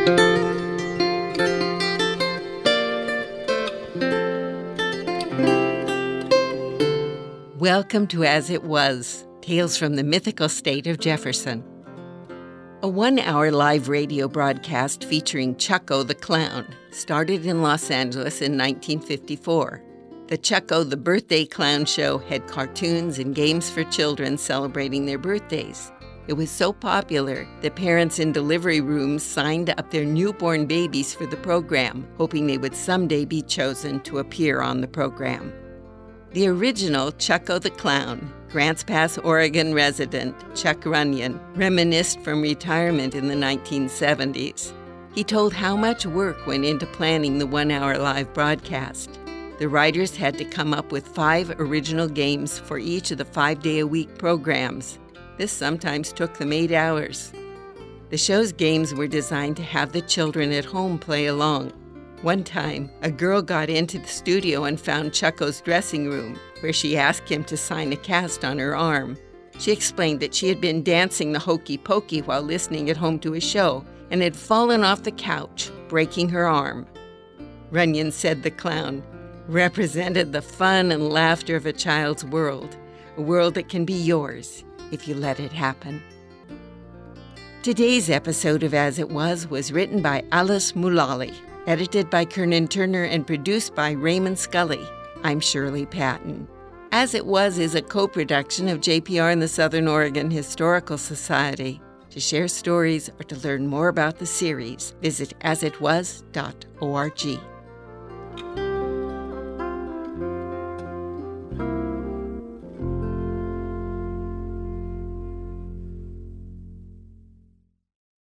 Welcome to As It Was, Tales from the Mythical State of Jefferson. A 1-hour live radio broadcast featuring Chucko the Clown started in Los Angeles in 1954. The Chucko the Birthday Clown Show had cartoons and games for children celebrating their birthdays. It was so popular that parents in delivery rooms signed up their newborn babies for the program, hoping they would someday be chosen to appear on the program. The original Chucko the Clown, Grants Pass, Oregon resident Chuck Runyon, reminisced from retirement in the 1970s. He told how much work went into planning the 1-hour live broadcast. The writers had to come up with 5 original games for each of the 5-day-a-week programs. This sometimes took them 8 hours. The show's games were designed to have the children at home play along. One time, a girl got into the studio and found Chucko's dressing room, where she asked him to sign a cast on her arm. She explained that she had been dancing the hokey pokey while listening at home to his show and had fallen off the couch, breaking her arm. Runyon said the clown represented the fun and laughter of a child's world, a world that can be yours if you let it happen. Today's episode of As It Was written by Alice Mullally, edited by Kernan Turner and produced by Raymond Scully. I'm Shirley Patton. As It Was is a co-production of JPR and the Southern Oregon Historical Society. To share stories or to learn more about the series, visit asitwas.org.